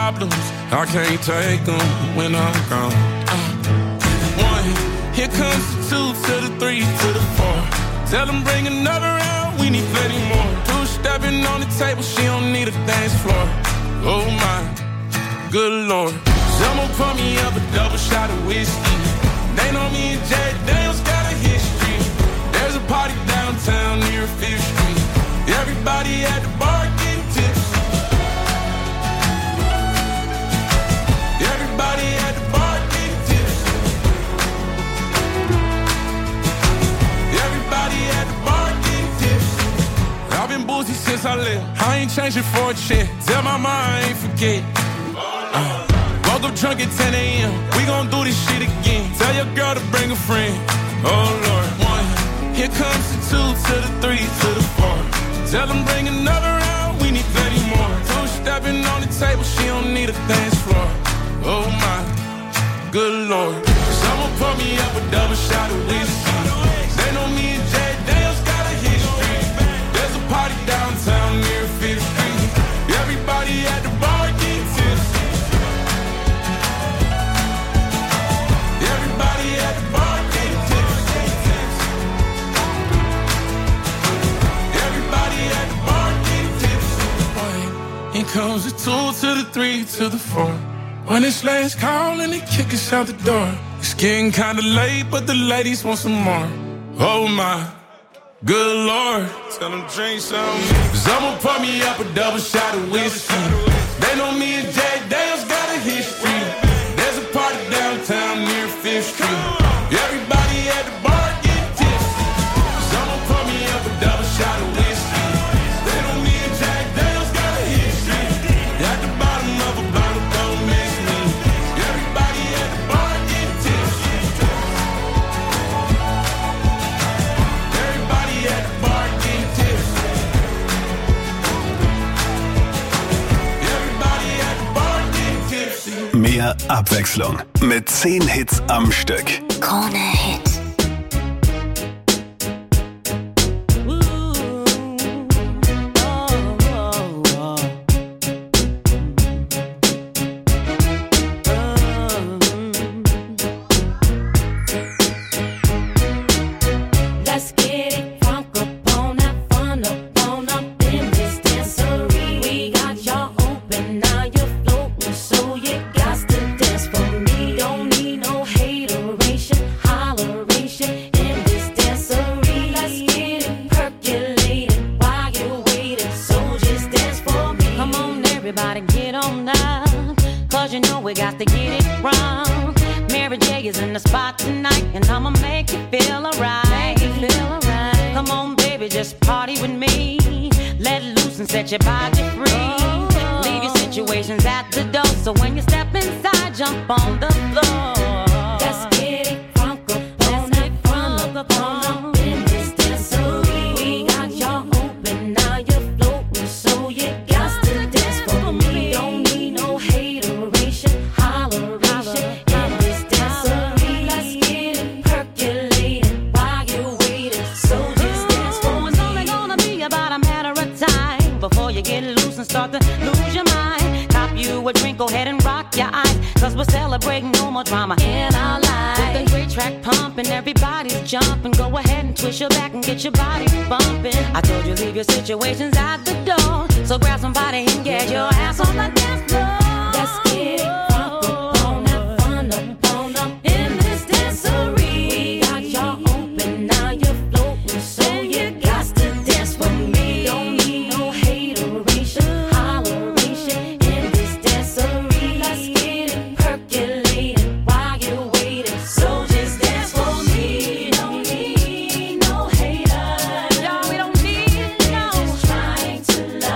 problems, I can't take them when I'm gone. One, here comes the two to the three to the four. Tell them bring another round, we need plenty more. Two stepping on the table, she don't need a dance floor. Oh my, good lord. Someone pour me up a double shot of whiskey. They know me and Jay Daniels got a history. There's a party downtown near 5th Street. Everybody at the bar getting tipsy. Everybody at the bar getting tipsy. Everybody at the bar getting tipsy. I've been boozy since I left. I ain't changing for a check. Tell my mom I ain't forget. Woke up drunk at 10 a.m. We gon' do this shit again. Tell your girl to bring a friend. Oh Lord. One, here comes the two to the three to the four. Tell them bring another round, we need plenty more. Two stepping on the table, she don't need a dance floor. Oh my, good lord. Someone pour me up a double shot of whiskey. They know me and Jay Daniels got a history. There's a party downtown near 5th Street. Everybody at the bar getting tipsy. Everybody at the bar getting tipsy. Everybody at the bar getting tipsy. Here comes the two to the three to the four. When it's last call and they kick us out the door. It's getting kinda late, but the ladies want some more. Oh my, good lord. Tell them drink some. Someone pour me up a double shot of whiskey. They know me and Jay Daniels got a history. There's a party downtown near 5th Street. Everybody at the bar getting tipsy. Someone pour me up a double shot of whiskey. They know me and Jay Daniels got a history. At the bottom of a bottle, don't miss me. Everybody at the bar getting tipsy. Everybody at the bar getting tipsy. Everybody at the bar getting tipsy. Mehr Abwechslung mit 10 Hits am Stück. Krone Hit. Let's get it crunk up on that fun up in this dancery. We got y'all open, now you're floating, so you got to dance for me. Don't need no hateration, holleration in this dancery. Let's get it percolated while you're waiting, so just dance for me. Come on, everybody, get on down, 'cause you know we got to get it wrong. Mary J is in the spot tonight, and I'ma make you feel alright. Come on, baby, just party with me. Let loose and set your body free. Leave your situations at the door, so when you step inside, jump on the floor. Let's get it crunk up on that fun up in this dancery. We got y'all open, now you're floating, so you got to dance for me. Don't need no hateration, holleration in this dancery. Let's get it percolated while you're waiting, so just dance for It's me. only gonna be about a matter of time before you get loose and start to lose your mind. Cop you a drink, go ahead and rock your eyes, 'cause we're celebrating no more drama in our lives. With a great track pumping, everybody's jumping. Go ahead and twist your back and get your body bumping. I told you leave your situations at the door, so grab somebody and get your ass on the dance floor. Let's get it crunk up on that fun up in this dancery. We got y'all open, now you're floating, so you got to dance with me. Don't need no hateration, holleration in this dancery. Let's get it percolated while you're waiting, so just dance for me. Don't need no haters, Y'all, we don't need no. just trying to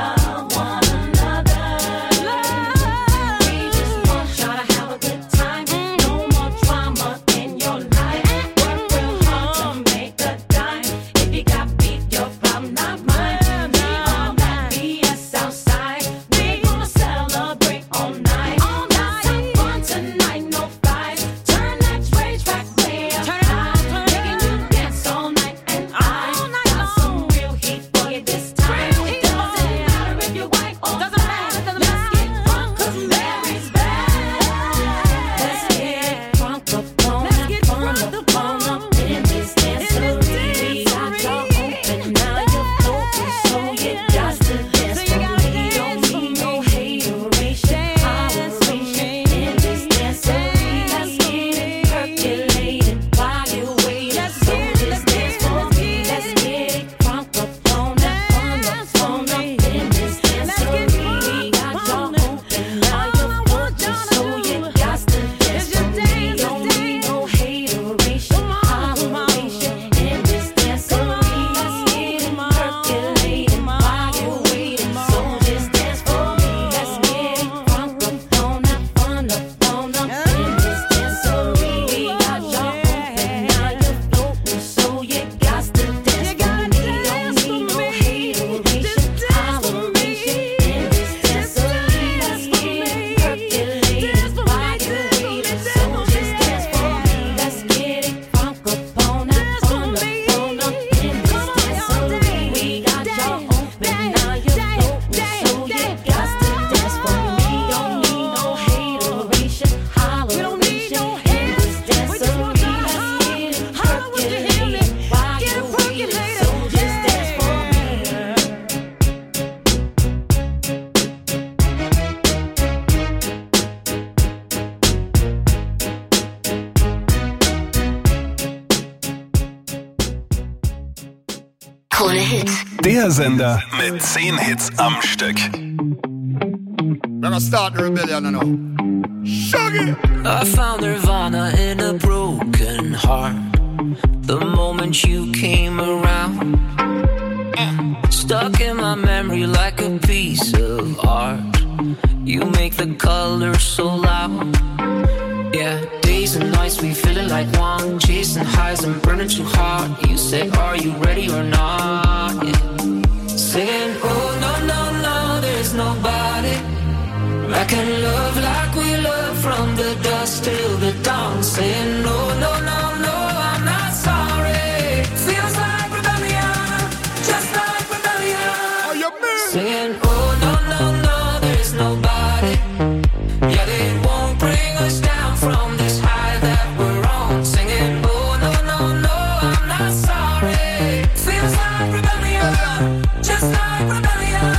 Der Sender mit 10 Hits am Stück. We're gonna start the rebellion now. Shaggy! I found Nirvana in a broken heart the moment you came around. Stuck in my memory like a piece of art. You make the colors so loud. Yeah, days and nights we feeling like one, chasing highs and burning too hard. You say, are you ready or not? Yeah. Saying, oh no, no, no, there's nobody I can love like we love from the dusk till the dawn. Saying, no, no, no, no, I'm not sorry. Feels like rebellion, just like rebellion. Are you me? Saying, oh no, no, no, there's nobody. Yeah, they won't bring us down from this high that we're on. Singing, oh no, no, no, I'm not sorry. Feels like rebellion, just like rebellion.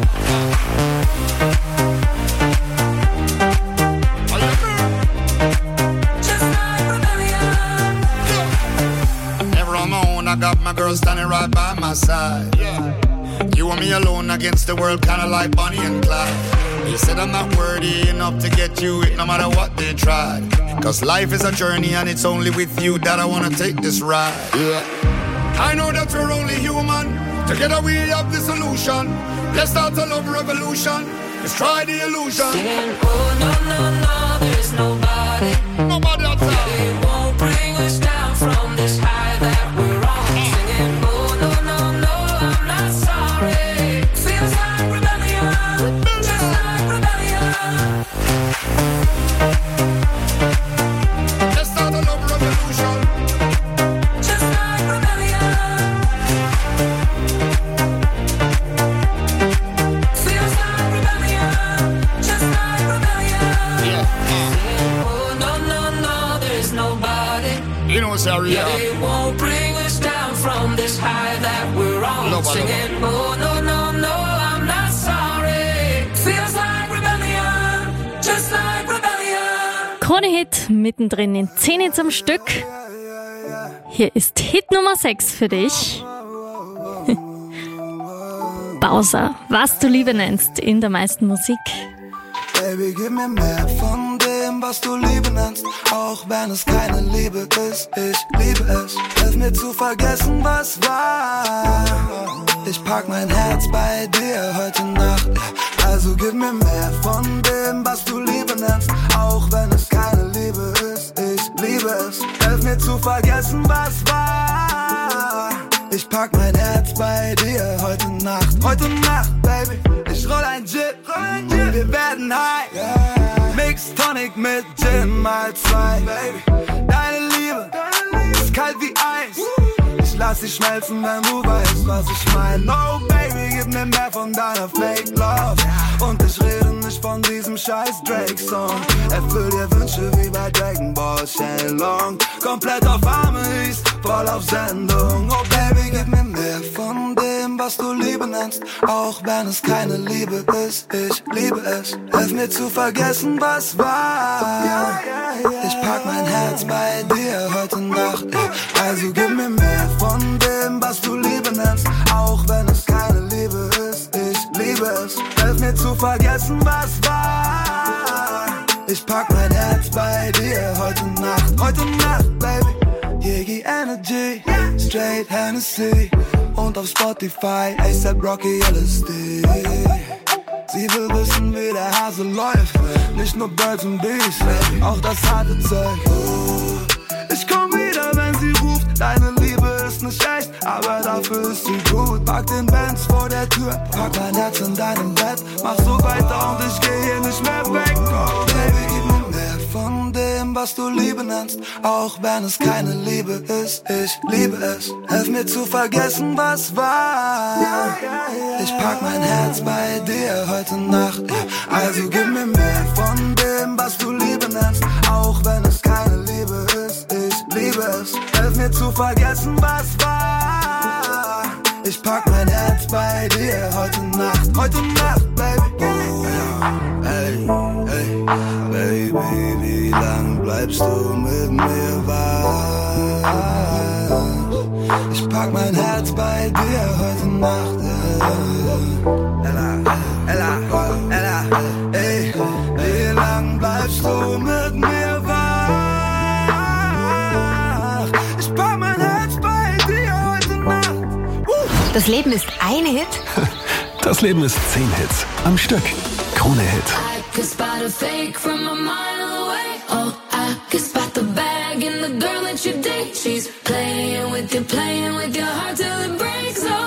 Just like rebellion. Never alone, I got my girl standing right by my side. You and me alone against the world, kinda like Bonnie and Clyde. They said I'm not worthy enough to get you it, no matter what they tried. Cause life is a journey and it's only with you that I wanna take this ride. I know that we're only human. Together we have the solution. Let's start a love revolution. Let's try the illusion. Saying, oh no, no, no, there's nobody. Nobody outside. They won't bring us down from this high that we're on. Singing, oh no, no, no, I'm not sorry. Feels like rebellion, just like rebellion. Let's start a love revolution. Just like rebellion. Feels like rebellion, just like rebellion. Saying, oh no, no, no, there's nobody. You know, sorry, Yeah, they won't bring us down from this high that we're on. Nobody. Singing, oh no, no, no, I'm not sorry. Feels like rebellion, just like rebellion. Krone-Hit mittendrin in 10 Hits am Stück. Hier ist Hit Nummer 6 für dich. Bowser, was du Liebe nennst in der meisten Musik. Baby, gib mir mehr von dem, was du Liebe nennst, auch wenn es keine Liebe ist. Ich liebe es. Hilf mir zu vergessen, was war. Ich pack mein Herz bei dir heute Nacht. Also gib mir mehr von dem, was du Liebe nennst, auch wenn es keine Liebe ist. Ich liebe es. Hilf mir zu vergessen, was war. Ich pack mein Herz bei dir heute Nacht. Heute Nacht, Baby. Ich roll ein Gin, wir werden high. Mix Tonic mit Gin mal 2. Baby, deine Liebe ist kalt wie Eis. Ich lass dich schmelzen, wenn du weißt, was ich mein. Oh Baby, gib mir mehr von deiner Fake Love. Und ich rede nicht von diesem scheiß Drake-Song. Erfüll dir Wünsche wie bei Dragon Ball Shenlong. Komplett auf Amis, voll auf Sendung. Oh Baby, gib mir mehr von dem, was du Liebe nennst, auch wenn es keine Liebe ist. Ich liebe es. Hilf mir zu vergessen, was war. Ich pack mein Herz bei dir heute Nacht. Also gib mir mehr von dem, was du Liebe nennst, auch wenn es keine Liebe ist. Ich liebe es. Hilf mir zu vergessen, was war. Ich pack mein Herz bei dir heute Nacht, Baby. Yegi Energy, straight Hennessy und auf Spotify A$AP Rocky LSD. Sie will wissen, wie der Hase läuft, nicht nur Birds und Bees, auch das harte Zeug. Ich komm wieder, wenn sie ruft, deine Liebe ist nicht echt, aber dafür ist sie gut. Pack den Benz vor der Tür, pack mein Herz in deinem Bett, mach so weiter und ich geh hier nicht mehr weg. Oh Baby, gib mir mehr von dem, was du Liebe nennst, auch wenn es keine Liebe ist. Ich liebe es. Hilf mir zu vergessen, was war. Ich pack mein Herz bei dir heute Nacht. Also gib mir mehr von dem, was du Liebe nennst, auch wenn es keine Liebe ist. Ich liebe es. Hilf mir zu vergessen, was war. Ich pack mein Herz bei dir heute Nacht, Baby. Hey, hey, Baby, wie lang bleibst du mit mir wach? Ich pack mein Herz bei dir heute Nacht. Ella, ey, wie lang bleibst du mit mir wach? Ich brauch mein Herz bei dir heute Nacht. Das Leben ist ein Hit? Das Leben ist 10 Hits am Stück. Krone Hit. I could spot a fake from a mile away. Oh, I could spot the bag in the girl that you date. She's playing with your heart till it breaks. Oh,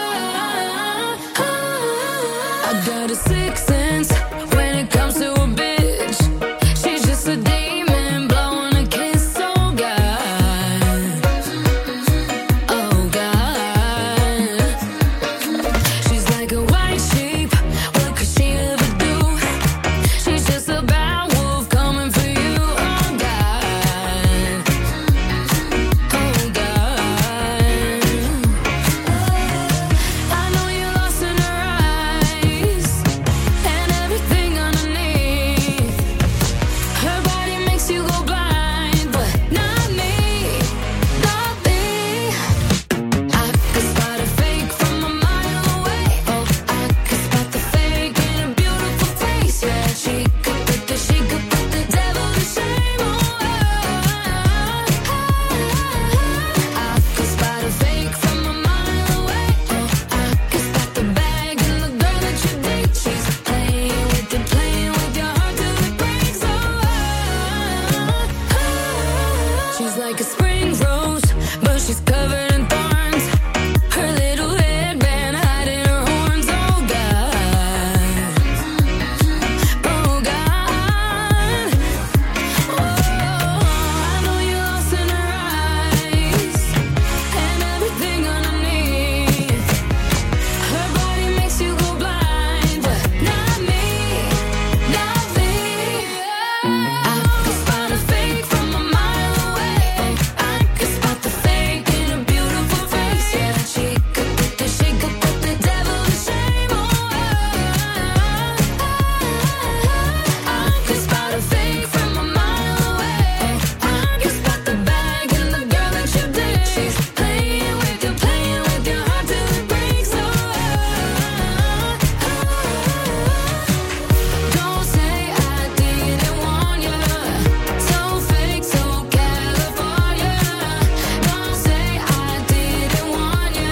I got a sixth sense when it comes to a bitch. She's just a demon blowing a kiss. Oh God, oh God. She's like a white sheep. What could she ever do? She's just a bad wolf coming for you. Oh God, oh God. I know you're lost in her eyes and everything underneath. Her body makes you go blind, but not me, not me. I could spot a fake from a mile away. Oh, I could spot the fake in a beautiful face. Yeah, she could put the devil to shame. Oh, I could spot a fake from a mile away. Oh, I could spot the bag in the girl that you date. She's playing with your heart till it breaks. Oh, she's like a spring rose, but she's covered in thorns. Her little headband hiding her horns. Oh God, oh God. Oh, I know you're lost in her eyes and everything underneath. Her body makes you go blind, but not me, not me. I could spot a fake from a mile away. Oh, I could spot the fake in a beautiful face. Yeah, she could put the devil to shame. Oh, I could spot a fake from a mile away. Oh, I could spot the bag in the girl that you date. She's playing with your heart till it breaks. Oh, don't say I didn't warn you. So fake, so California. Don't say I didn't warn you.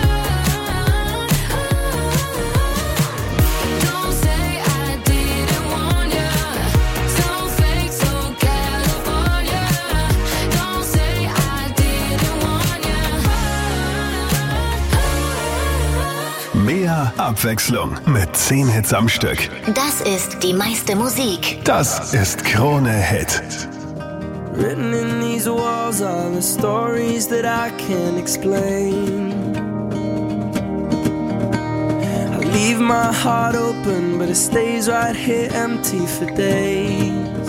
Don't say I didn't warn you. So fake, so California. Don't say I didn't warn you. Mehr Abwechslung mit 10 Hits am Stück. Das ist die meiste Musik. Das ist Krone Hit. Written in these walls are the stories that I can't explain. I leave my heart open, but it stays right here empty for days.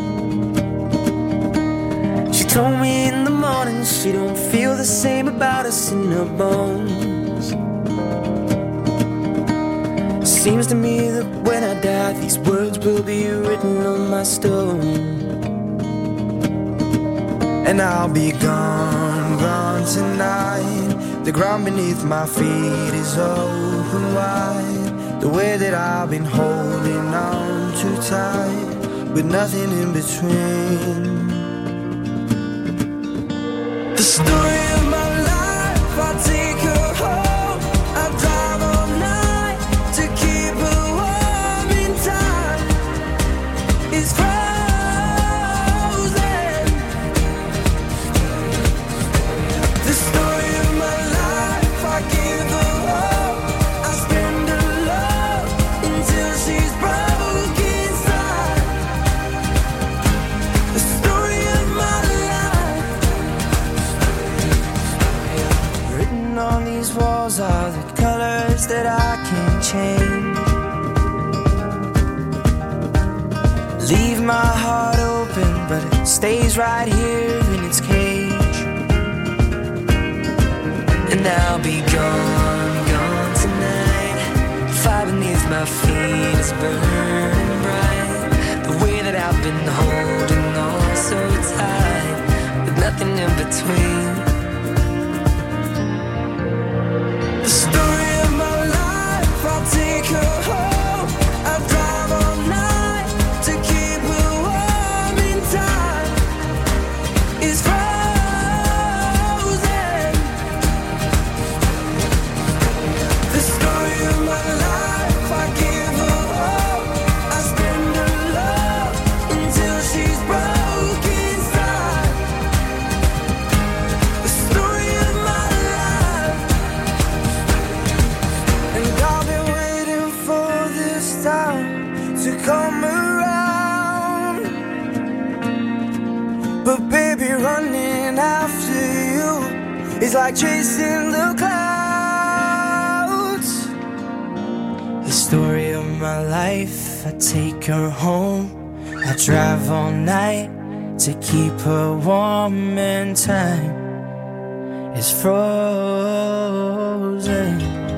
She told me in the morning she don't feel the same about us in her bones. Seems to me that when I die, these words will be written on my stone. And I'll be gone, gone tonight. The ground beneath my feet is open wide. The way that I've been holding on too tight, with nothing in between. The story of my life, I'll take her home. I'll drive all night to keep her warm in time. It's frozen. The story of my life, I give her hope. I spend her love until she's broke inside. The story of my life. Written on these walls are the colors that I can't change. Leave my heart open, but it stays right here in its cage. And I'll be gone, gone tonight. Fire beneath my feet is burning bright. The way that I've been holding on so tight, with nothing in between. The story of my life, She's like chasing the clouds. The story of my life. I take her home. I drive all night to keep her warm, and time is frozen.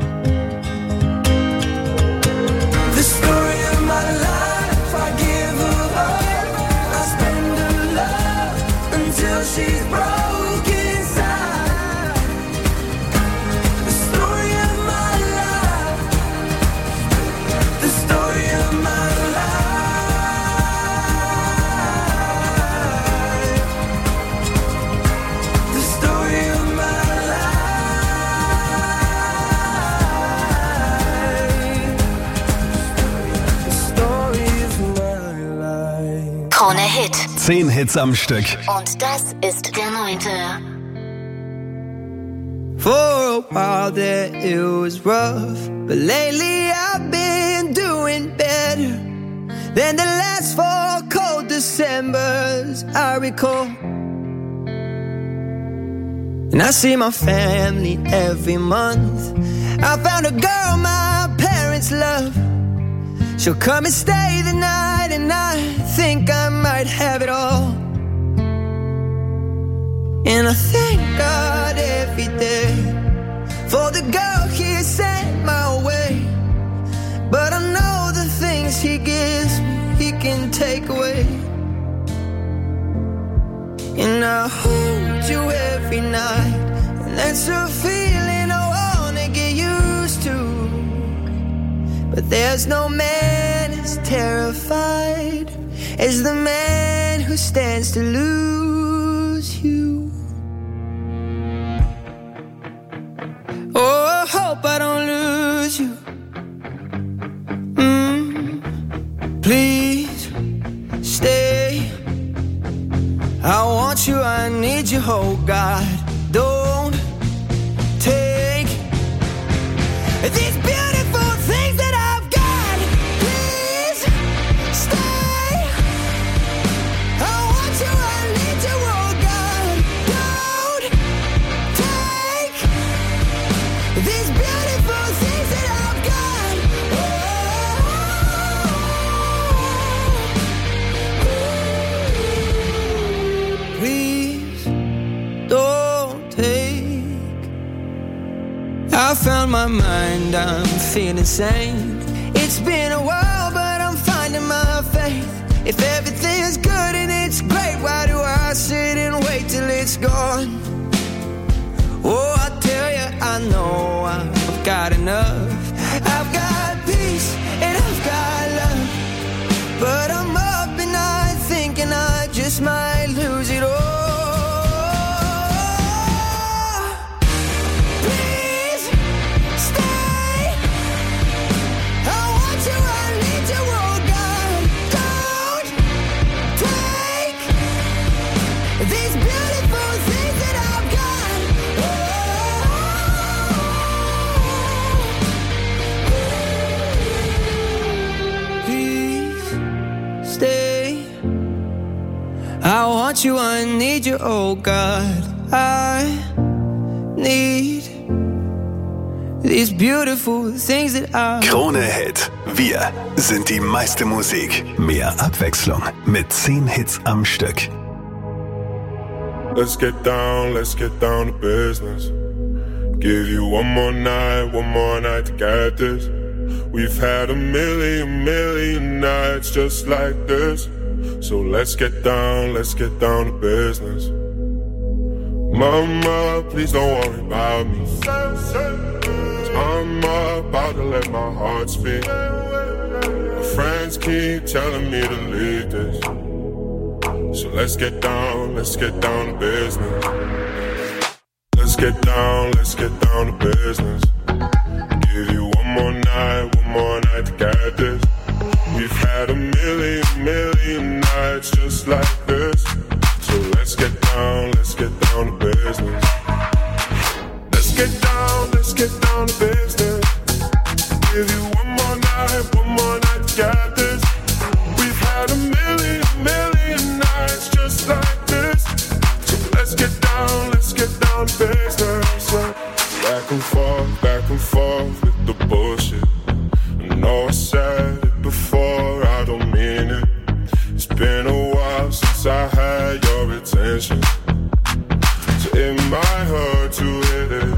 The story of my life. I give her up. I spend her love until she's broken inside. The story of my life. The story of my life. The story of my life. The story of my life. Krone Hit. 10 Hits am Stück. Und das ist der 9. For a while there it was rough, but lately I've been doing better than the last 4 cold Decembers I recall. And I see my family every month. I found a girl my parents love. She'll come and stay the night, and I think I might have it all. And I thank God every day for the girl He sent my way. But I know the things He gives me, He can take away. And I hold you every night, and that's a feeling I wanna get used to. But there's no man as terrified as the man who stands to lose you. Oh, I hope I don't lose you. Please stay. I want you, I need you, oh God. Don't take these beautiful things that I've got. Please stay. I want you, I need you, oh God. Don't take these beautiful things that I've got. Please don't take. I found my mind, I'm feeling sane. It's been a while, but I'm finding my faith. If everything's good and it's great, why do I sit and wait till it's gone? Oh, I tell you, I know I've got enough. I've got peace and I've got love. But I'm up and I thinking I just might lose it all. Please stay. I want you, I need you, oh God. Don't take these beautiful things that I've got. Please stay. I want you, I need you, oh God. I need these beautiful things that I... Krone Hit. Wir sind die meiste Musik. Mehr Abwechslung mit 10 Hits am Stück. Let's get down to business. Give you one more night to get this. We've had a million nights just like this. So let's get down to business. Mama, please don't worry about me. I'm about to let my heart speak. My friends keep telling me to leave this. So let's get down to business. Let's get down to business. Give you one more night to get this. We've had a million nights just like this. So let's get down to business. Let's get down to business. Give you one more night to get this. We've had a million nights just like this. So let's get down down to business. Back and forth with the bullshit. I know I said it before, I don't mean it. It's been a while since I had your attention, so it might hurt to hit it.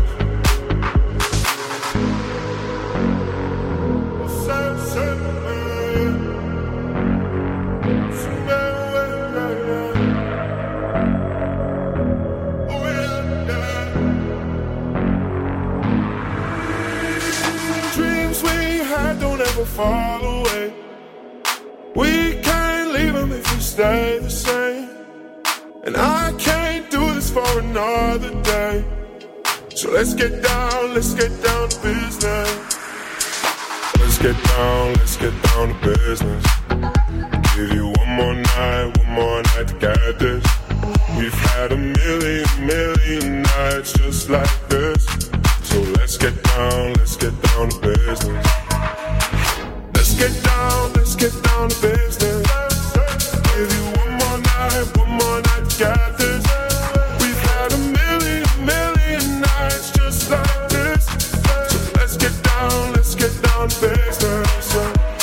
Dreams we had don't ever fall away. We can't leave them if we stay the same. And I can't do this for another day. So let's get down to business. Let's get down to business. Give you one more night to get this. We've had a million nights just like this. So let's get down to business. Let's get down to business. Give you one more night to get this. We've had a million nights just like this. So let's get down to business.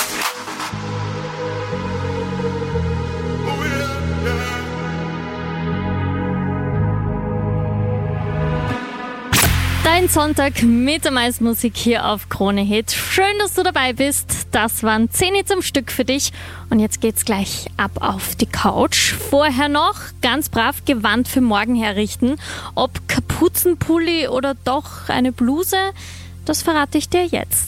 Oh yeah. Dein Sonntag mit der meisten Musik hier auf Krone Hit. Schön, dass du dabei bist. Das waren 10 Hits am Stück für dich. Und jetzt geht's gleich ab auf die Couch. Vorher noch ganz brav Gewand für morgen herrichten. Ob Kapuzenpulli oder doch eine Bluse, das verrate ich dir jetzt.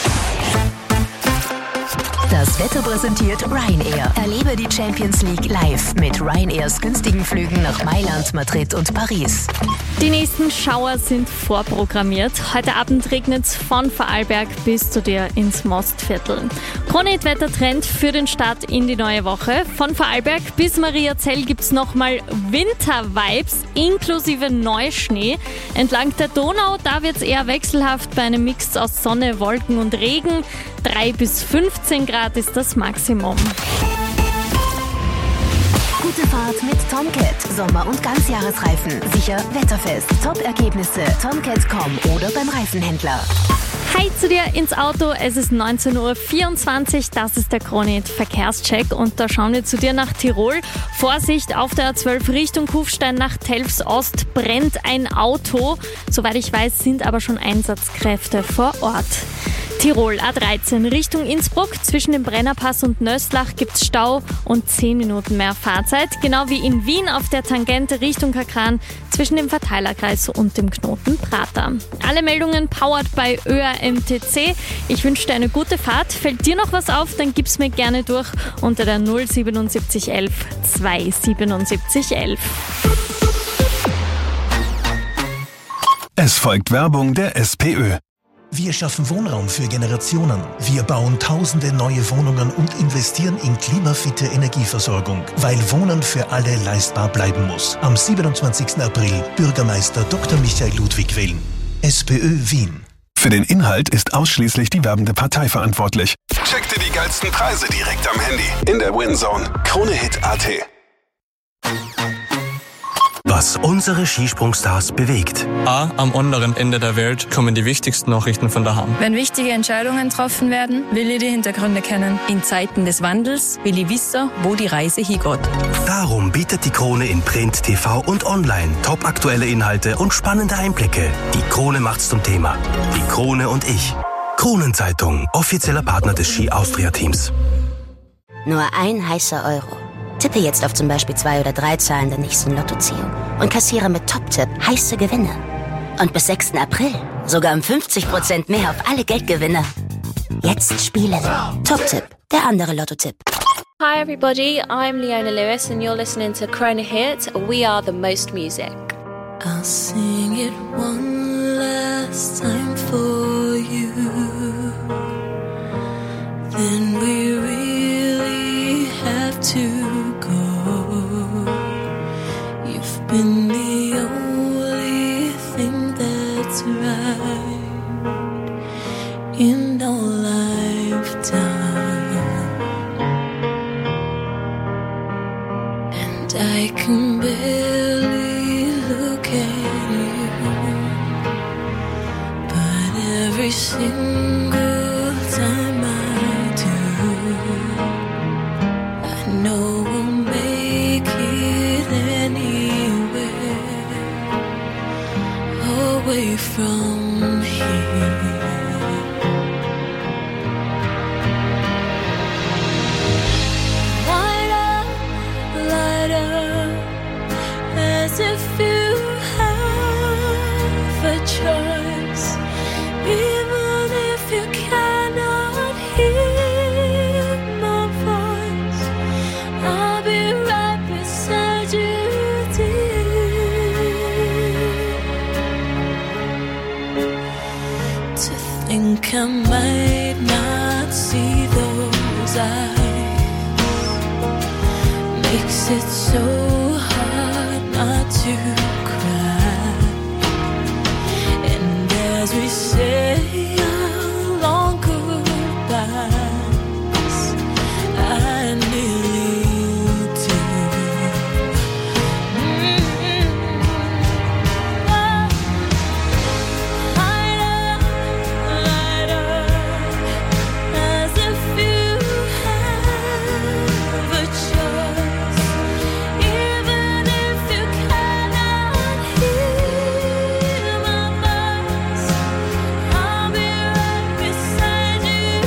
Das Wetter präsentiert Ryanair. Erlebe die Champions League live mit Ryanairs günstigen Flügen nach Mailand, Madrid und Paris. Die nächsten Schauer sind vorprogrammiert. Heute Abend regnet es von Vorarlberg bis zu dir ins Mostviertel. Krone-Hit-Wettertrend für den Start in die neue Woche. Von Vorarlberg bis Mariazell gibt es nochmal Winter-Vibes inklusive Neuschnee. Entlang der Donau, da wird es eher wechselhaft bei einem Mix aus Sonne, Wolken und Regen. 3 bis 15 Grad ist das Maximum. Gute Fahrt mit Tomcat. Sommer- und Ganzjahresreifen. Sicher wetterfest. Top-Ergebnisse. Tomcat.com oder beim Reifenhändler. Hi zu dir ins Auto, es ist 19.24 Uhr, das ist der Krone-Hit Verkehrscheck und da schauen wir zu dir nach Tirol. Vorsicht, auf der A12 Richtung Kufstein nach Telfs Ost brennt ein Auto. Soweit ich weiß, sind aber schon Einsatzkräfte vor Ort. Tirol A13 Richtung Innsbruck. Zwischen dem Brennerpass und Nöstlach gibt's Stau und 10 Minuten mehr Fahrzeit. Genau wie in Wien auf der Tangente Richtung Kakran zwischen dem Verteilerkreis und dem Knoten Prater. Alle Meldungen powered bei ÖAMTC. Ich wünsche dir eine gute Fahrt. Fällt dir noch was auf, dann gib's mir gerne durch unter der 07711 27711. Es folgt Werbung der SPÖ. Wir schaffen Wohnraum für Generationen. Wir bauen tausende neue Wohnungen und investieren in klimafitte Energieversorgung, weil Wohnen für alle leistbar bleiben muss. Am 27. April Bürgermeister Dr. Michael Ludwig wählen. SPÖ Wien. Für den Inhalt ist ausschließlich die werbende Partei verantwortlich. Check dir die geilsten Preise direkt am Handy in der WinZone. KroneHit.at. Was unsere Skisprungstars bewegt. A. Am anderen Ende der Welt kommen die wichtigsten Nachrichten von daheim. Wenn wichtige Entscheidungen getroffen werden, will ich die Hintergründe kennen. In Zeiten des Wandels will ich wissen, wo die Reise hingeht. Darum bietet die Krone in Print, TV und Online topaktuelle Inhalte und spannende Einblicke. Die Krone macht's zum Thema. Die Krone und ich. Kronenzeitung, offizieller Partner des Ski Austria Teams. Nur ein heißer Euro. Tippe jetzt auf zum Beispiel 2 oder 3 Zahlen der nächsten Lottoziehung und kassiere mit Top-Tipp heiße Gewinne. Und bis 6. April sogar um 50% mehr auf alle Geldgewinne. Jetzt spielen. Top-Tipp, der andere Lottotipp. Hi everybody, I'm Leona Lewis and you're listening to Krone Hit. We are the most music. I'll sing it one last time for you. Then we really have to been the only thing that's right in our lifetime, and I can barely look at you. single time I do, I know we'll make it anywhere away from here. Light up, as if you have a choice. Even if you cannot hear my voice, I'll be right beside you, dear. To think I might not see those eyes makes it so hard not to cry. And as we say our long goodbyes, I nearly do. Light up, as if you have a choice. Even if you cannot hear my voice, I'll be right beside you,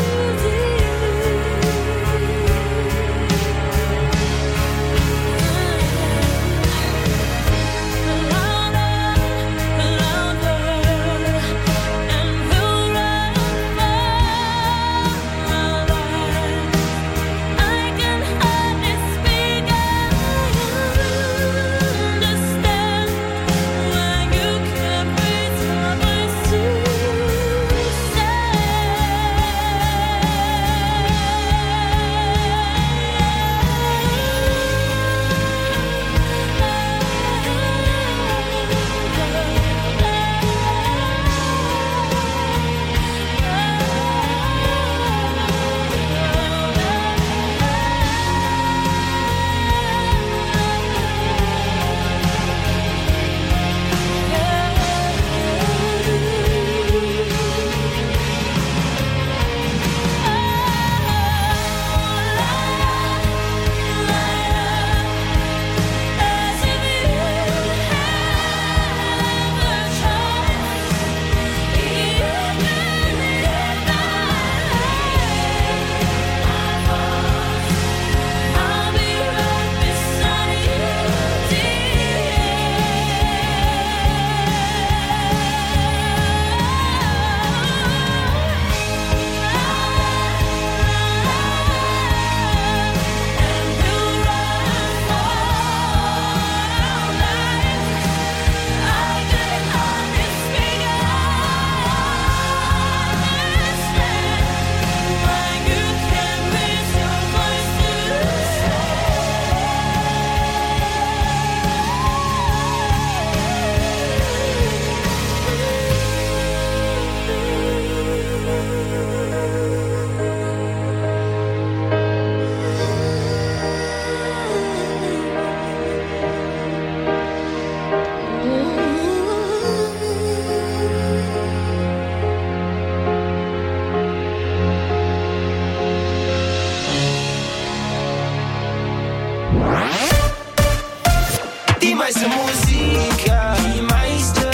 Die meiste Musik, ja. Die meiste,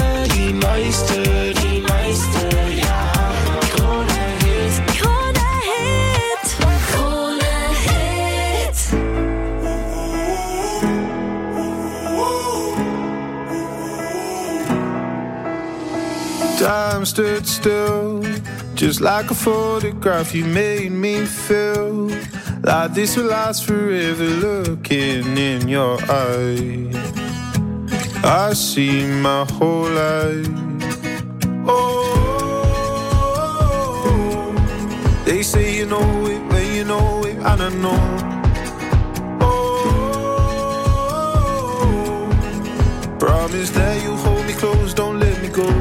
ja. Krone Hit. Krone Hit. Krone Hit. Time stood still, just like a photograph. You made me feel like this will last forever. Looking in your eyes, I see my whole life. Oh, they say you know it when you know it, I don't know. Oh, promise that you hold me close, don't let me go.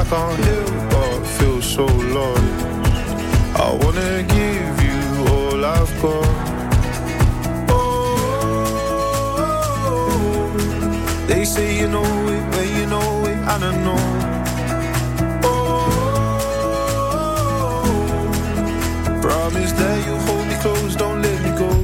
can't help but feel so lost. I wanna give you all I've got. Oh, they say you know it, but you know it, and I know. Promise that you'll hold me close, don't let me go.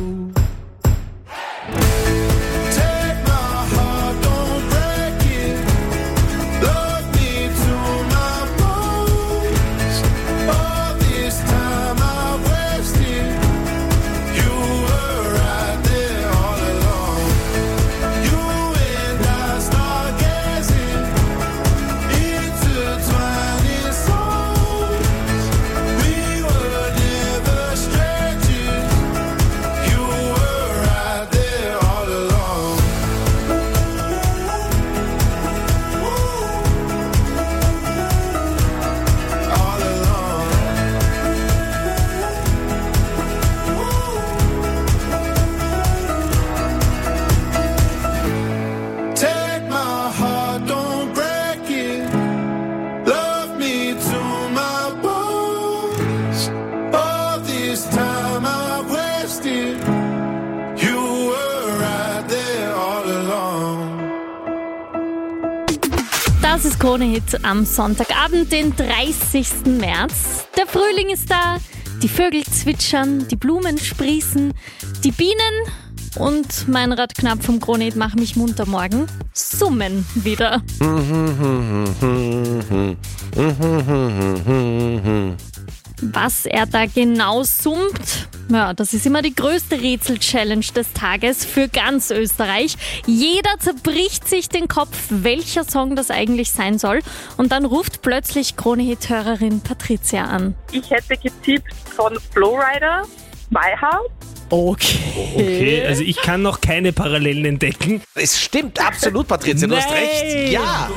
Take my heart, don't break it. Love me to my bones. All this time I wasted. You were right there all along. You and I start gazing, intertwining souls. We were never strangers. You were right there all along. All along. Take my heart, don't break it. Love me to my bones. All this time I wasted. You were right there all along. Das ist Krone-Hit am Sonntagabend, den 30. März. Der Frühling ist da, die Vögel zwitschern, die Blumen sprießen, die Bienen und mein Radknapp vom Krone-Hit Mach mich munter morgen summen wieder. Was er da genau summt, ja, das ist immer die größte Rätsel-Challenge des Tages für ganz Österreich. Jeder zerbricht sich den Kopf, welcher Song das eigentlich sein soll. Und dann ruft plötzlich Krone-Hit-Hörerin Patricia an. Ich hätte getippt von Flowrider, My House. Okay, also ich kann noch keine Parallelen entdecken. Es stimmt absolut, Patricia, du hast recht. Ja.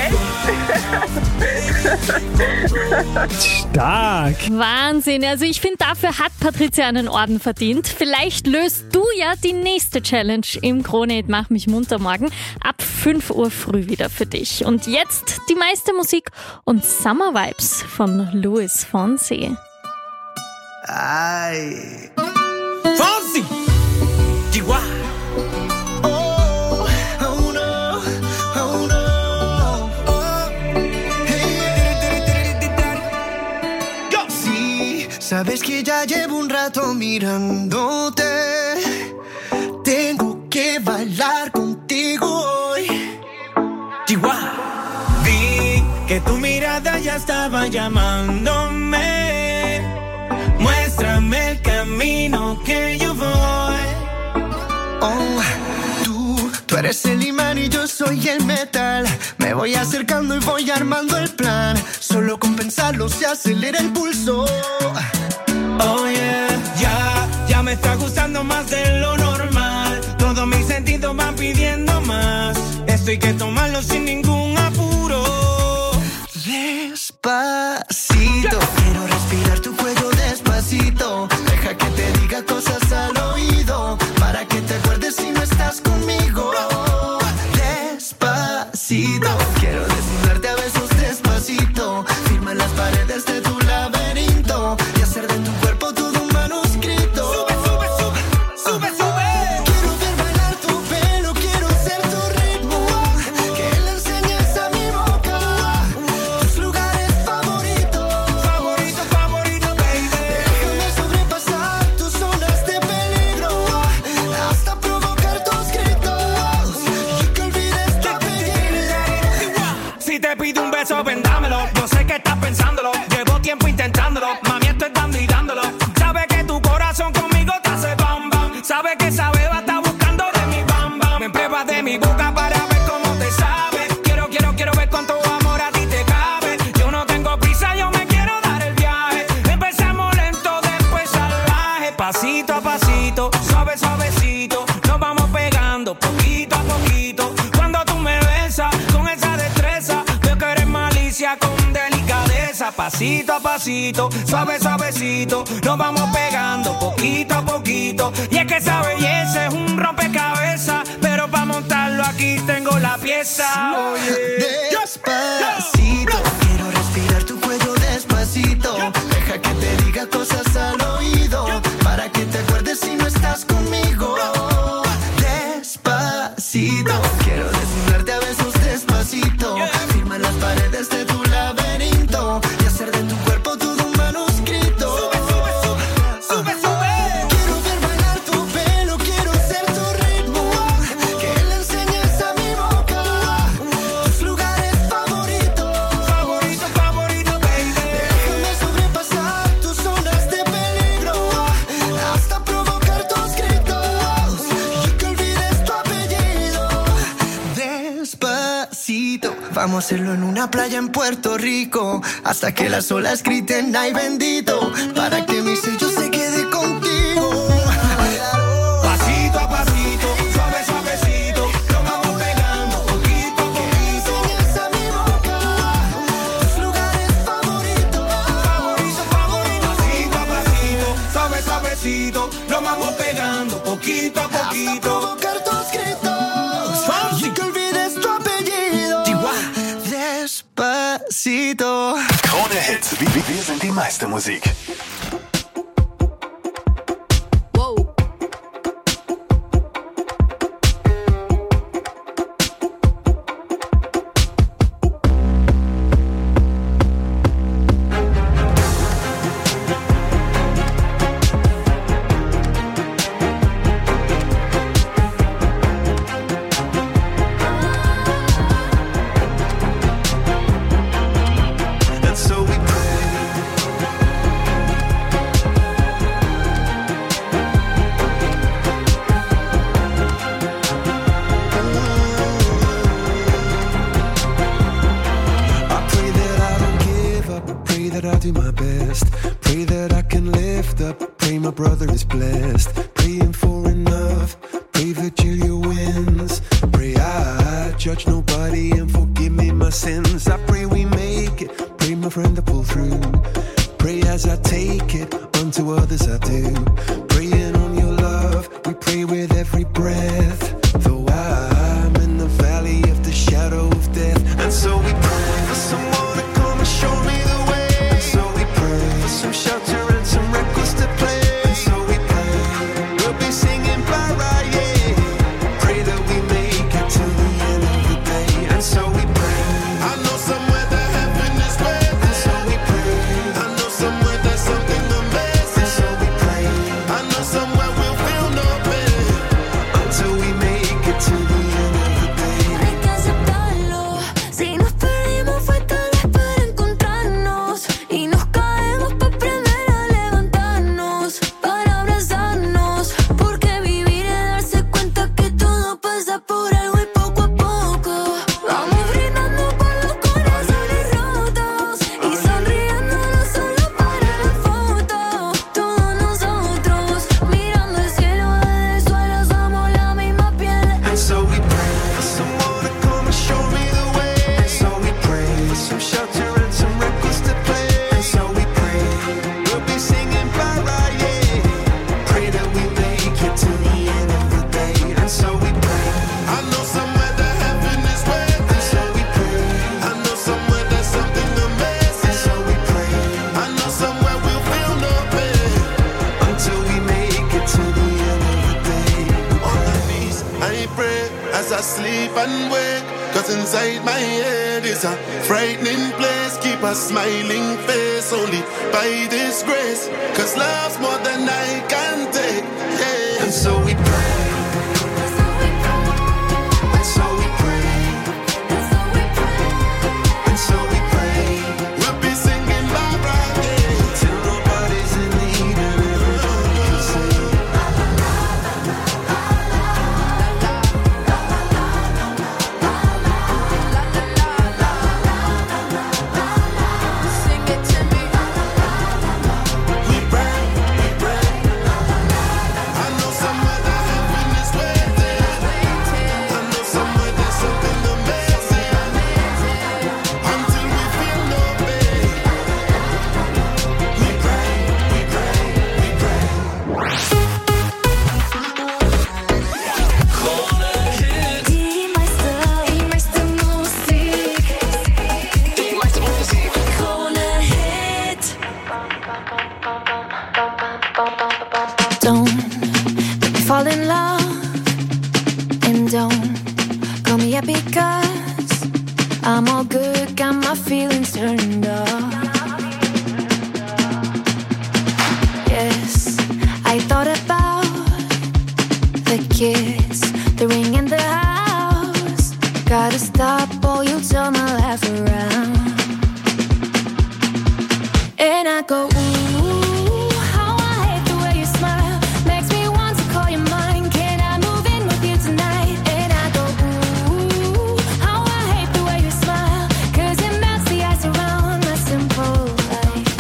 Stark. Wahnsinn, also ich finde, dafür hat Patricia einen Orden verdient. Vielleicht löst du ja die nächste Challenge im Krone-Hit Mach mich munter morgen ab 5 Uhr früh wieder für dich. Und jetzt die meiste Musik und Summer Vibes von Luis Fonsi. Ay. Fonsi! Chihuahua! Oh, oh no, oh no. Oh. Hey. Sí, sabes que ya llevo un rato mirándote. Tengo que bailar contigo hoy. Chihuahua! Vi que tu mirada ya estaba llamándome. Muéstrame el camino que yo voy. Oh, tú eres el imán y yo soy el metal. Me voy acercando y voy armando el plan. Solo con pensarlo se acelera el pulso. Oh yeah, ya me está gustando más de lo normal. Todos mis sentidos van pidiendo más. Esto hay que tomarlo sin ningún apuro. Despacito, quiero respirar tu cuello despacito. Deja que te diga cosas al oído, para que te acuerdes si no estás conmigo. Despacito, quiero desnudarte a besos despacito. Firma las paredes de tu laberinto y hacer de tu cuerpo todo un manuscrito. Sube, sube, sube, sube, sube. Quiero ver bailar tu pelo, quiero ser tu ritmo. Que le enseñes a mi boca tus lugares favoritos. Favorito, favorito, baby. Déjame sobrepasar tus zonas de peligro, hasta provocar tus gritos y que olvides tu apellido. Si te pido un beso, ven dámelo. Yo sé que estás pensándolo. Llevo tiempo intentándolo. Mami, estoy dando y dándolo. Sabe que tu corazón conmigo te hace bam bam. Sabe que esa beba está buscando de mi bam bam. Me pruebas de mi boca para ver cómo te sabe. Quiero ver cuánto amor a ti te cabe. Yo no tengo prisa, yo me quiero dar el viaje. Empezamos lento, después salvaje. Pasito a pasito, suave, suavecito. Nos vamos pegando poquito a poquito. Cuando tú me besas con esa destreza, veo que eres malicia con delicadeza. Pasito a pasito, suave, suavecito. Nos vamos pegando poquito a poquito. Y es que esa belleza es un rompecabezas, pero para montarlo aquí tengo la pieza. Oye, Despacito, quiero respirar cosas al oído, para que te acuerdes si no estás conmigo. Despacito, quiero desnudarte a besos despacito, firma las paredes de tu laberinto y hacer de tu cuerpo todo un manuscrito. Sube, sube. Quiero ver bailar tu pelo, quiero ser tu ritmo, que le enseñes a mi boca tus lugares favoritos. Favorito, favorito, baby. Déjame sobrepasar tus zonas de peligro, hasta provocar tus gritos y que olvides tu apellido. Despacito, vamos a hacerlo en una playa en Puerto Rico, hasta que las olas griten ay bendito, para que mi sello se quede contigo. Pasito a pasito, suave suavecito, lo vamos pegando poquito a poquito. Enseñas a mi boca tus lugares favoritos. Favorito, favorito. Pasito a pasito, suave suavecito, lo vamos pegando poquito a poquito. Hasta provocar tus gritos y que olvides tu apellido. Despacito. Krone Hits, wir sind die meiste Musik. And so we pray. I pray that I don't give up, pray that I do my best, pray that I can lift up, pray my brother is blessed, praying for enough, pray Virgilia wins, pray I judge nobody and forgive me my sins. I pray we make it, pray my friend to pull through, pray as I take it, unto others I do, praying on your love, we pray with every breath, though I'm in the valley of the shadow of death. And so we pray for someone to come and show me the way. And so we pray for some shelter and some records to play. And so we pray we'll be singing Mariah. Pray that we make it to the end of the day. And so we pray. I know somewhere that heaven is waiting. And so we pray. I know somewhere there's something amazing. And so we pray. I know somewhere we'll feel no pain until we make it to the end of the day. Hay que aceptarlo. Si nos perdimos fue tal vez para encontrarnos y nos caemos para aprender a levantarnos, para abrazarnos, porque vivir es darse cuenta que todo pasa por algo y poco a poco vamos brindando por los corazones rotos y sonriendo no solo para la foto. Todos nosotros mirando el cielo desde el suelo somos la misma piel. And so we pray for someone to come and show me the way. And so we pray for some shelter and some records to play. And so we pray we'll be singing Mariah. Pray that we make it to the end of the day. And so we pray. I know somewhere that heaven is waiting. And so we pray. I know somewhere there's something amazing. And so we pray. I know somewhere we'll feel no pain until we make it to the end of the day. On my knees, I pray as I sleep and wake, 'cause inside my head is a frightening place. Keep a smiling face only by this grace, 'cause love's more than I can take. Yeah. And so we pray. And so we pray. And so we pray. We'll be singing Mariah till nobody's in need and everybody can sing. Sing it to me. We pray, we pray. I know somewhere that heaven And don't call me up because I'm all good, got my feelings turned off. Yes, I thought about the kids, the ring and the house. Gotta stop or you'll turn my life around. And I go, ooh, how I hate the way you smile. Makes me want to call you mine. Can I move in with you tonight? And I go, ooh, how I hate the way you smile. 'Cause it melts the ice around my simple life.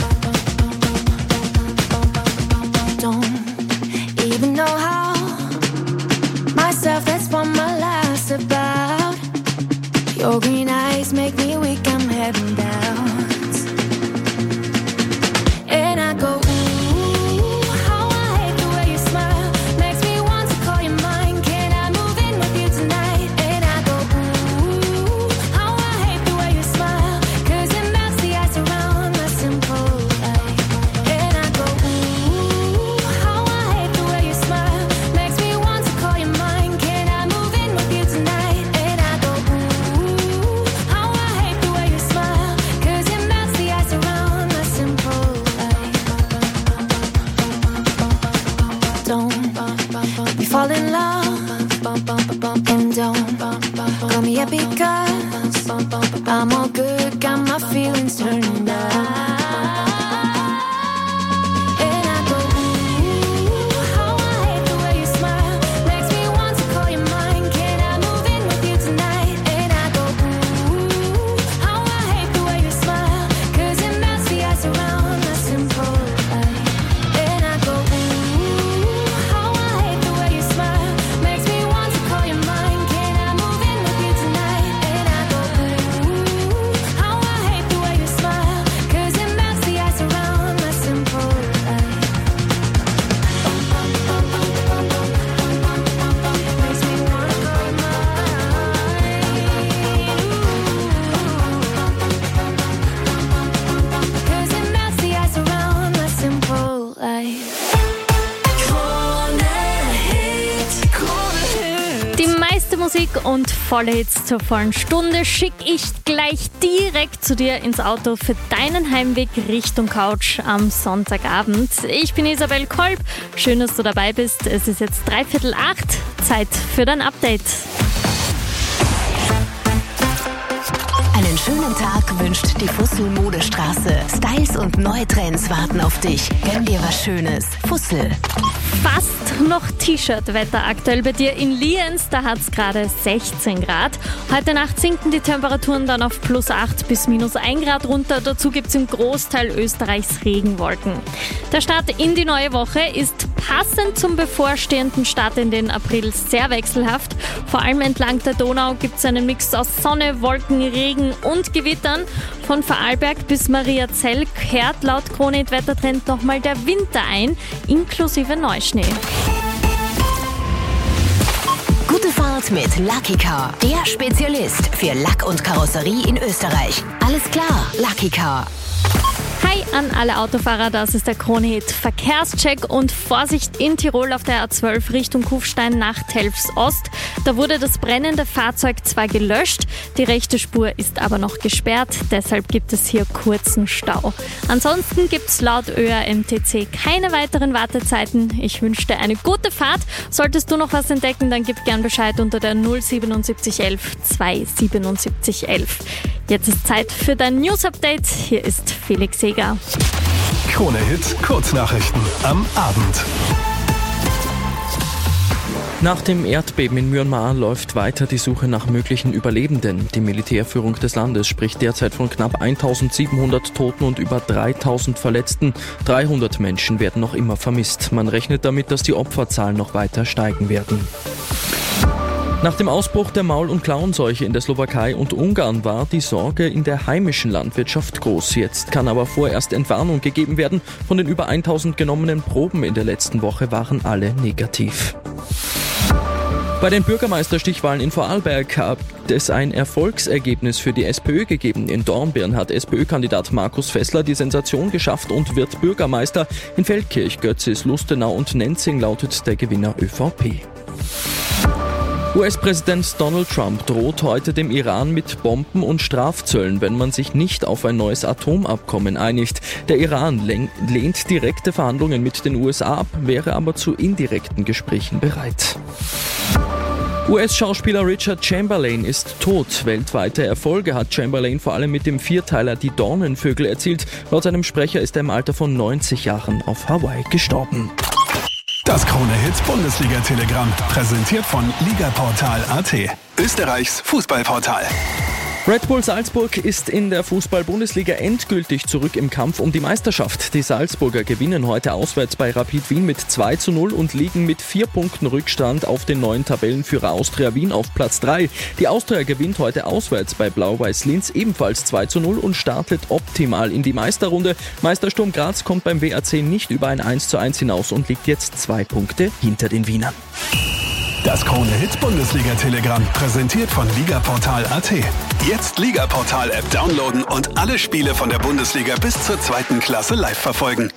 Don't even know how. Myself, that's what my life's about. Your green eyes make me weak, I'm heading down. And I go, ooh, how I hate the way you smile. Makes me want to call you mine. Can I move in with you tonight? And I go, ooh, how I hate the way you smile. 'Cause it melts the ice around my simple life. And I go, ooh, how I hate the way you smile. Makes me want to call you mine. Can I move in with you tonight? And I go, ooh, how I hate the way you smile. 'Cause it melts the ice around my simple life. Don't let me fall in love. And don't call me up because I'm all good, got my feelings turned on. And I go, ooh, how I hate the way you smile. Makes me want to call you mine. Can I move in with you tonight? And I go, ooh, how I hate the way you smile. 'Cause it melts the ice around my simple life. And I go, ooh, how I hate the way you smile. Makes me want to call you mine. Can I move in with you tonight? And I go, ooh, how I hate the way you smile. 'Cause it melts the ice around my simple life. Makes me wanna call you mine. 'Cause it melts the ice around my simple life. Die meiste Musik und volle Hits zur vollen Stunde schicke ich gleich direkt zu dir ins Auto für deinen Heimweg Richtung Couch am Sonntagabend. Ich bin Isabel Kolb, schön, dass du dabei bist. Es ist jetzt 7:45, Zeit für dein Update. Einen schönen Tag wünscht die Fussel Modestraße. Styles und neue Trends warten auf dich. Gönn dir was Schönes. Fussel. Fast noch T-Shirt-Wetter aktuell bei dir in Lienz, da hat es gerade 16 Grad. Heute Nacht sinken die Temperaturen dann auf +8 bis -1 Grad runter. Dazu gibt es im Großteil Österreichs Regenwolken. Der Start in die neue Woche ist passend zum bevorstehenden Start in den April sehr wechselhaft. Vor allem entlang der Donau gibt es einen Mix aus Sonne, Wolken, Regen und Gewittern. Von Vorarlberg bis Mariazell kehrt laut Kronit-Wettertrend nochmal der Winter ein, inklusive Neuschnee. Gute Fahrt mit Lucky Car, der Spezialist für Lack und Karosserie in Österreich. Alles klar, Lucky Car. Hi an alle Autofahrer, das ist der Kronehit Verkehrscheck und Vorsicht in Tirol auf der A12 Richtung Kufstein nach Telfs Ost. Da wurde das brennende Fahrzeug zwar gelöscht, die rechte Spur ist aber noch gesperrt, deshalb gibt es hier kurzen Stau. Ansonsten gibt es laut ÖRMTC keine weiteren Wartezeiten. Ich wünsche dir eine gute Fahrt. Solltest du noch was entdecken, dann gib gern Bescheid unter der 07711 27711. Jetzt ist Zeit für dein News-Update. Hier ist Felix Seger. Krone-Hit Kurznachrichten am Abend. Nach dem Erdbeben in Myanmar läuft weiter die Suche nach möglichen Überlebenden. Die Militärführung des Landes spricht derzeit von knapp 1700 Toten und über 3000 Verletzten. 300 Menschen werden noch immer vermisst. Man rechnet damit, dass die Opferzahlen noch weiter steigen werden. Nach dem Ausbruch der Maul- und Klauenseuche in der Slowakei und Ungarn war die Sorge in der heimischen Landwirtschaft groß. Jetzt kann aber vorerst Entwarnung gegeben werden. Von den über 1000 genommenen Proben in der letzten Woche waren alle negativ. Bei den Bürgermeisterstichwahlen in Vorarlberg hat es ein Erfolgsergebnis für die SPÖ gegeben. In Dornbirn hat SPÖ-Kandidat Markus Fessler die Sensation geschafft und wird Bürgermeister. In Feldkirch, Götzis, Lustenau und Nenzing lautet der Gewinner ÖVP. US-Präsident Donald Trump droht heute dem Iran mit Bomben und Strafzöllen, wenn man sich nicht auf ein neues Atomabkommen einigt. Der Iran lehnt direkte Verhandlungen mit den USA ab, wäre aber zu indirekten Gesprächen bereit. US-Schauspieler Richard Chamberlain ist tot. Weltweite Erfolge hat Chamberlain vor allem mit dem Vierteiler Die Dornenvögel erzielt. Laut seinem Sprecher ist er im Alter von 90 Jahren auf Hawaii gestorben. Das Krone-Hits-Bundesliga-Telegramm, präsentiert von ligaportal.at. Österreichs Fußballportal. Red Bull Salzburg ist in der Fußball-Bundesliga endgültig zurück im Kampf um die Meisterschaft. Die Salzburger gewinnen heute auswärts bei Rapid Wien mit 2:0 und liegen mit 4 Punkten Rückstand auf den neuen Tabellenführer Austria Wien auf Platz 3. Die Austria gewinnt heute auswärts bei Blau-Weiß Linz ebenfalls 2:0 und startet optimal in die Meisterrunde. Meister Sturm Graz kommt beim WRC nicht über ein 1:1 hinaus und liegt jetzt 2 Punkte hinter den Wienern. Das Krone-Hits-Bundesliga-Telegramm, präsentiert von ligaportal.at. Jetzt Ligaportal-App downloaden und alle Spiele von der Bundesliga bis zur 2. Klasse live verfolgen.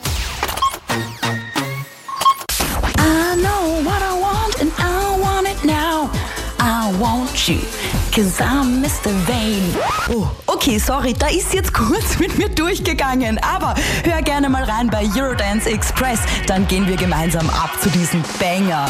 I know what I want and I want it now. I want you, 'cause I'm Mr. Vain. Oh, okay, sorry, da ist jetzt kurz mit mir durchgegangen. Aber hör gerne mal rein bei Eurodance Express. Dann gehen wir gemeinsam ab zu diesem Banger.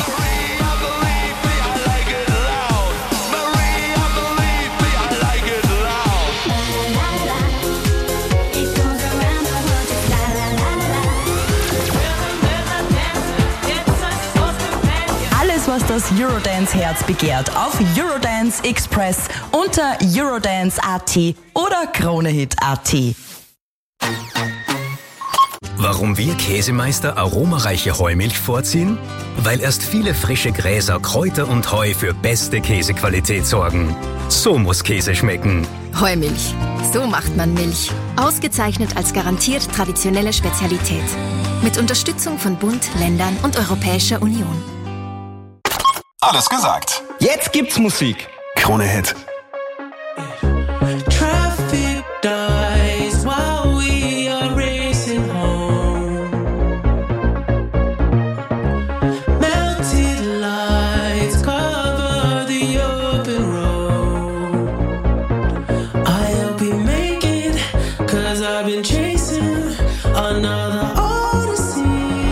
Was das Eurodance-Herz begehrt, auf Eurodance Express unter Eurodance.at oder KroneHit.at. Warum wir Käsemeister aromareiche Heumilch vorziehen? Weil erst viele frische Gräser, Kräuter und Heu für beste Käsequalität sorgen. So muss Käse schmecken. Heumilch. So macht man Milch. Ausgezeichnet als garantiert traditionelle Spezialität. Mit Unterstützung von Bund, Ländern und Europäischer Union. Alles gesagt. Jetzt gibt's Musik. Krone-Hit. Traffic dies while we are racing home. Melted lights cover the open road. I'll be making, 'cause I've been chasing another odyssey.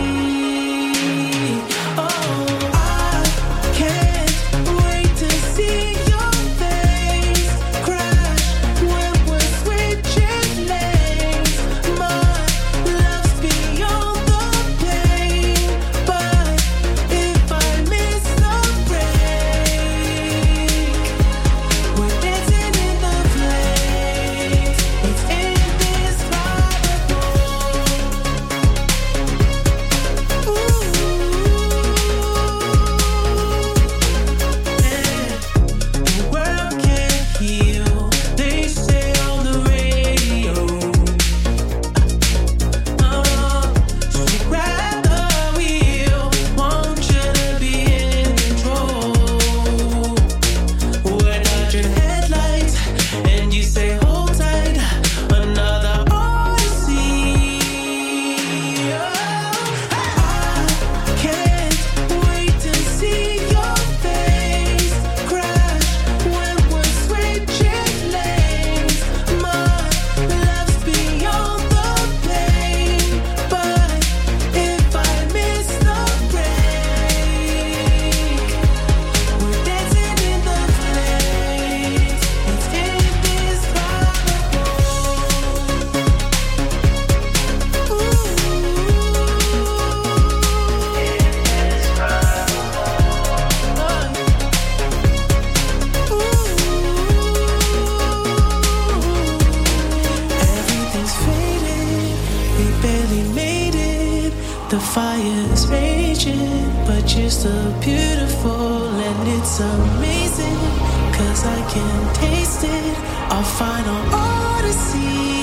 The fire's raging, but you're still beautiful and it's amazing, 'cause I can taste it, our final odyssey.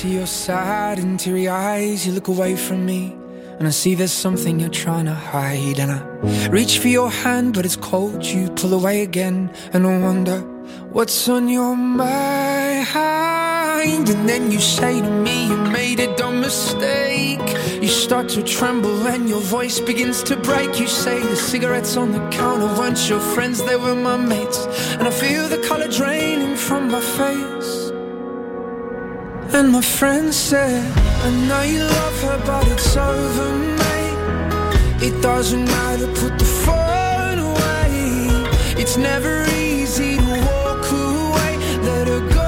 see your sad and teary eyes. You look away from me, and I see there's something you're trying to hide. And I reach for your hand, but it's cold. You pull away again, and I wonder what's on your mind. And then you say to me you made a dumb mistake. You start to tremble and your voice begins to break. You say the cigarettes on the counter weren't your friends, they were my mates. And I feel the color draining from my face. And my friend said, I know you love her, but it's over, mate. It doesn't matter, put the phone away. It's never easy to walk away. Let her go,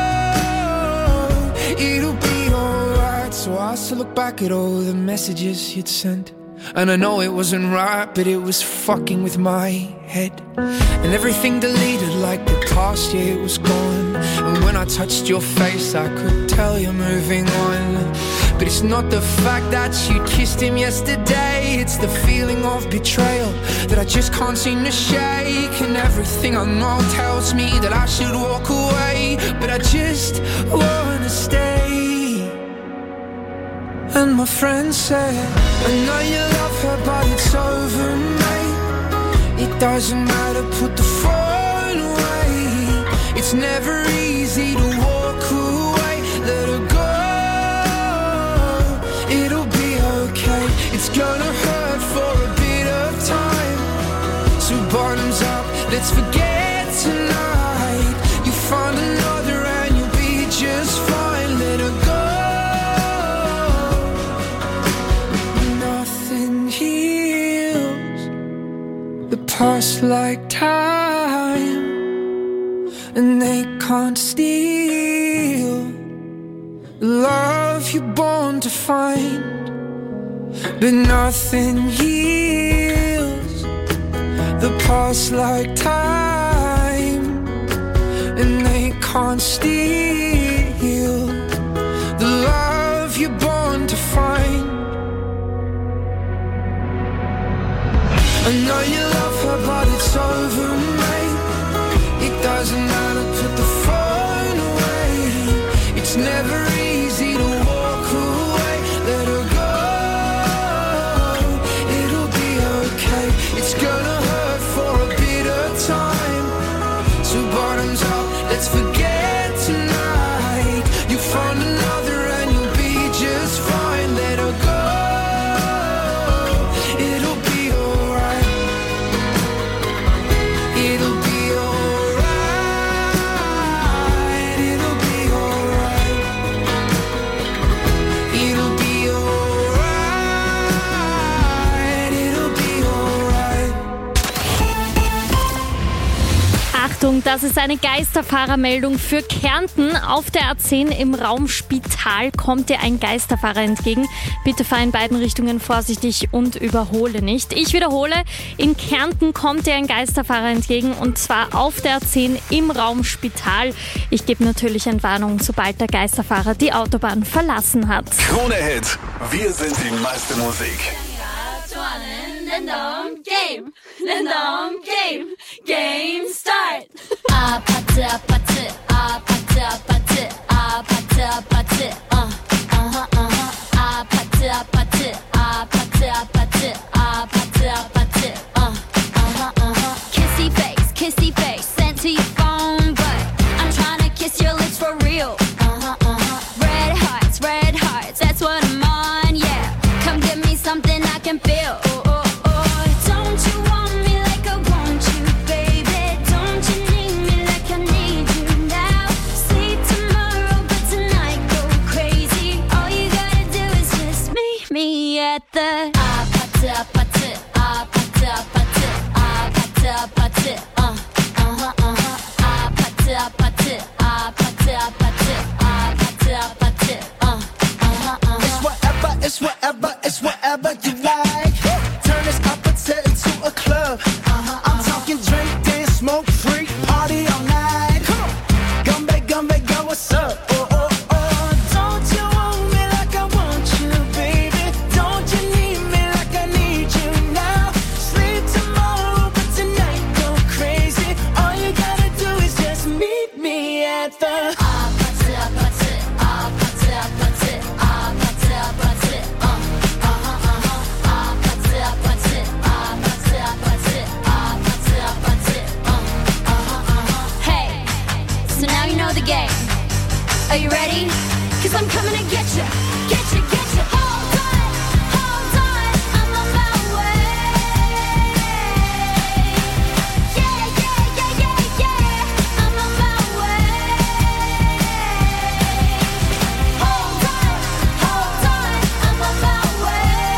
it'll be alright. So I still look back at all the messages you'd sent, and I know it wasn't right, but it was fucking with my head. And everything deleted like the past year, it was gone. And when I touched your face, I could tell you're moving on. But it's not the fact that you kissed him yesterday, it's the feeling of betrayal that I just can't seem to shake. And everything I know tells me that I should walk away, but I just wanna stay. And my friend said, I know you love her, but it's over, mate. It doesn't matter, put the phone away. It's never easy to walk away. Let her go, it'll be okay. It's gonna hurt for a bit of time. So bottoms up, let's forget tonight. You find another and you'll be just fine. Let her go. Past like time, and they can't steal the love you're born to find. But nothing heals the past like time, and they can't steal the love you're born to find. I know you love her, but it's over, mate. It doesn't matter, put the phone away. It's never easy to walk away. Let her go, it'll be okay. It's gonna hurt for a bit of time. So bottoms up, let's forget tonight. You find another and you'll be just fine. Let her go. Das ist eine Geisterfahrermeldung für Kärnten. Auf der A10 im Raum Spital kommt dir ein Geisterfahrer entgegen. Bitte fahr in beiden Richtungen vorsichtig und überhole nicht. Ich wiederhole, in Kärnten kommt dir ein Geisterfahrer entgegen, und zwar auf der A10 im Raum Spital. Ich gebe natürlich Entwarnung, sobald der Geisterfahrer die Autobahn verlassen hat. Krone Hit, wir sind die meiste Musik. Game, game start. Apatı, apatı, apatı, apatı, apatı, apatı, apatı, apatı, apatı, apatı, apatı, apatı, kissy face, sent to your phone, but I'm trying to kiss your lips for real. Red hearts, that's what I'm on, yeah. Come give me something I can feel. Now the game. Are you ready? 'Cause I'm coming to get you, get you, get you. Hold on, I'm on my way. Yeah, yeah, yeah, yeah, yeah, I'm on my way. Hold on, I'm on my way.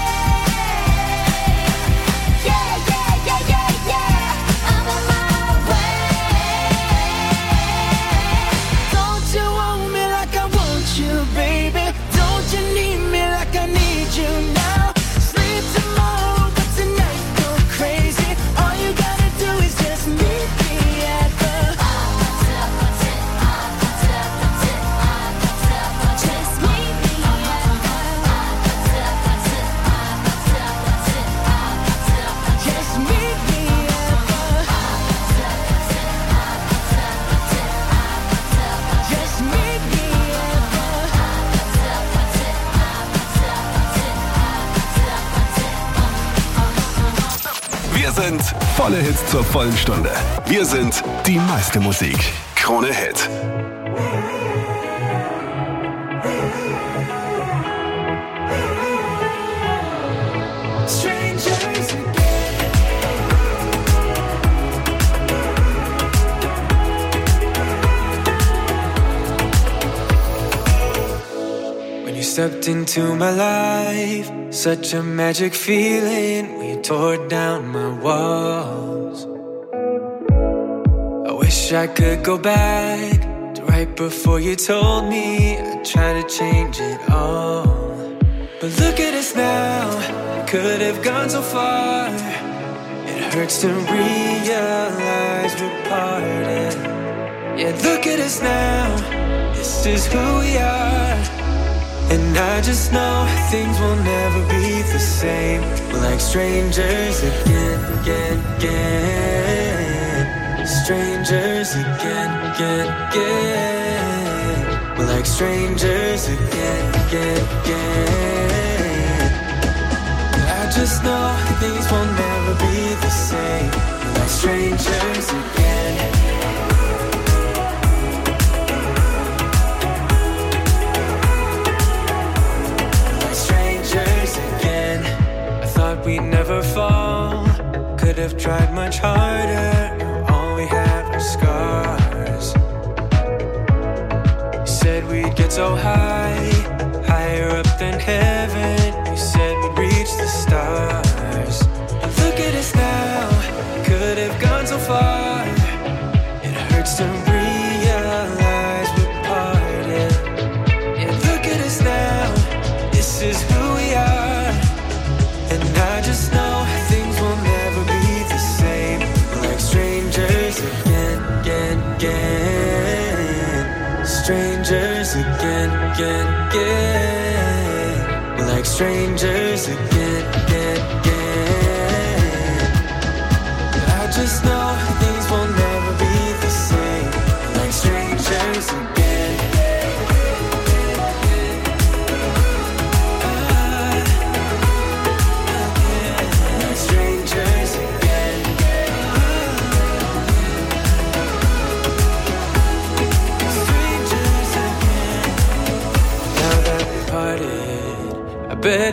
Yeah, yeah, yeah, yeah, yeah, I'm on my way. Don't you want me like I want you, baby? Don't you need me like I need you now? Sleep tomorrow, but tonight go crazy. All you gotta do is just meet me at the just meet me at just meet me just meet me Wir sind volle Hits zur vollen Stunde. Wir sind die meiste Musik. Krone Hit. Strangers When you stepped into my life, such a magic feeling when you tore down my walls. I wish I could go back to right before you told me I'd try to change it all. But look at us now, could have gone so far. It hurts to realize we're parted. Yeah, look at us now, this is who we are. And I just know things will never be the same. We're like strangers again, again, again. Strangers again, again, again. We're like strangers again, again, again. I just know things will never be the same. We're like strangers again. We'd never fall, could have tried much harder. Now all we have are scars. You said we'd get so high, higher up than heaven. You said we'd reach the stars. And look at us now, could have gone so far. It hurts to realize we're parted. Yeah, look at us now, this is who we are. And I just know things will never be the same. We're like strangers again, again, again. Strangers again, again, again. We're like strangers again, again, again. I just know things will